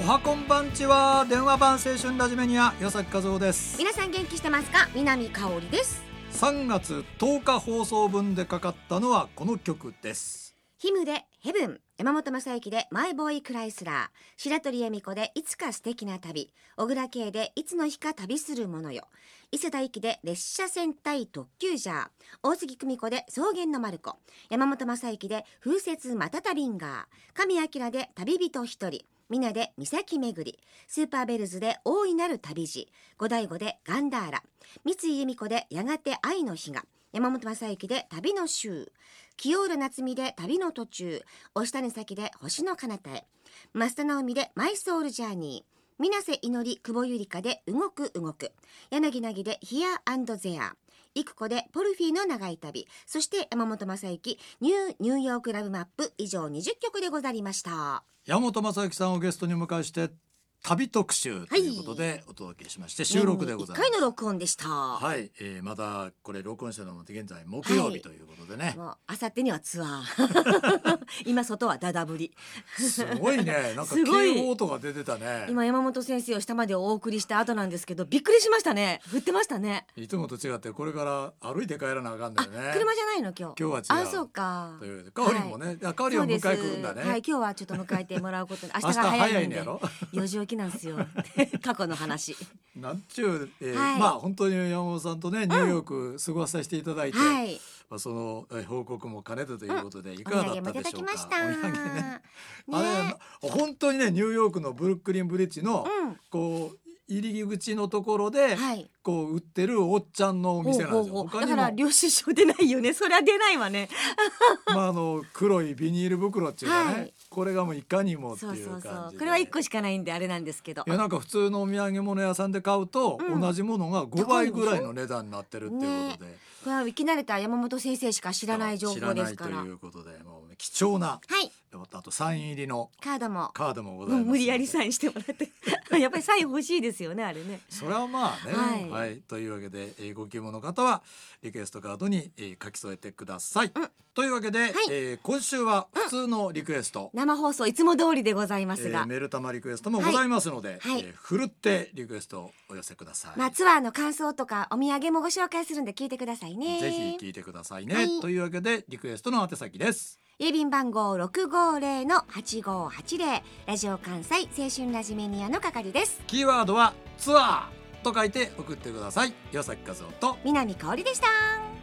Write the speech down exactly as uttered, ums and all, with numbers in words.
はこんばんちは。電話版青春ラジメニア岩崎和夫です。 皆さん元気してますか？南香織です。 さんがつとおか放送分でかかったのはこの曲です。 ヒムでヘブン、山本昌幸でマイボーイクライスラー、白鳥恵美子でいつか素敵な旅、小倉圭でいつの日か旅するものよ、伊勢大輝で列車戦隊特急ジャー、大杉久美子で草原のマルコ、山本昌幸で風雪またたビンガー、神明で旅人一人、ミナで岬巡り、スーパーベルズで大いなる旅路、五醍醐でガンダーラ、三井由美子でやがて愛の日が、山本昌幸で旅の週、清浦夏美で旅の途中、押谷咲で星の彼方へ、増田直美でマイソウルジャーニー、水瀬いのり久保ゆりかで動く動く、柳凪でヒア&ゼア、育子でポルフィーの長い旅、そして山本昌幸ニューニューヨークラブマップ。以上にじゅっきょくでござりました。 山本昌幸さんをゲストに迎えして旅特集ということでお届けしまして、はい、収録でございます。 いっかいの録音でした。 はい、えー、まだこれ録音したのも現在木曜日ということでね、 はい、あさってにはツアー今外はダダぶりすごいね、なんか警報とか出てたね。 今山本先生を下までお送りした後なんですけど、びっくりしましたね。降ってましたね。 いつもと違ってこれから歩いて帰らなあかんだよね。 車じゃないの今日。 今日は違う。 あ、そうか。 というかおりもね、はい、かおりを迎え来るんだね。 はい、今日はちょっと迎えてもらうことで明日が早いんでよじ起きなんですよ過去の話なんちゅう、えーはい、 まあ本当に山本さんとねニューヨーク過ごさせていただいて、 うんはい、 まあ、その、えー、報告も兼ねてということで、いかがだったでしょうか。 お土産もいただきました。 お土産ね、 ね、 あれ本当にねニューヨークのブルックリンブリッジの、うん、こう入り口のところで、はい、こう売ってるおっちゃんのお店なんですよ。 ほうほうほう。だから領収書出ないよね。そりゃ出ないわねまああの黒いビニール袋っていうかね、はい、これがもういかにもっていう感じで、そうそうそう、 これはいっこしかないんであれなんですけど、 いやなんか普通のお土産物屋さんで買うと、うん、同じものがごばいぐらいの値段になってるっていうことで、ね、 これは生き慣れた山本先生しか知らない情報ですから、 知らないということでもう、ね、貴重な、 はい、 あとサイン入りのカードもカードもございます。 無理やりサインしてもらってやっぱりサイン欲しいですよね、あれね。 それはまあね、 はい、 はい、というわけで、えー、ご希望の方はリクエストカードに、えー、書き添えてください、うん、というわけで、はい、えー、今週は普通のリクエスト、 うん、生放送いつも通りでございますが、 えー、メール玉リクエストもございますので、 はい、 えー、ふるってリクエストをお寄せください。 まあ、ツアーの感想とかお土産もご紹介するんで聞いてくださいね。 ぜひ聞いてくださいね、はい、というわけでリクエストの宛先です。 郵便番号 ろくごゼロのはちごはちゼロ、 ラジオ関西青春ラジメニアの係です。 キーワードはツアーと書いて送ってください。岩崎和夫と南香織でした。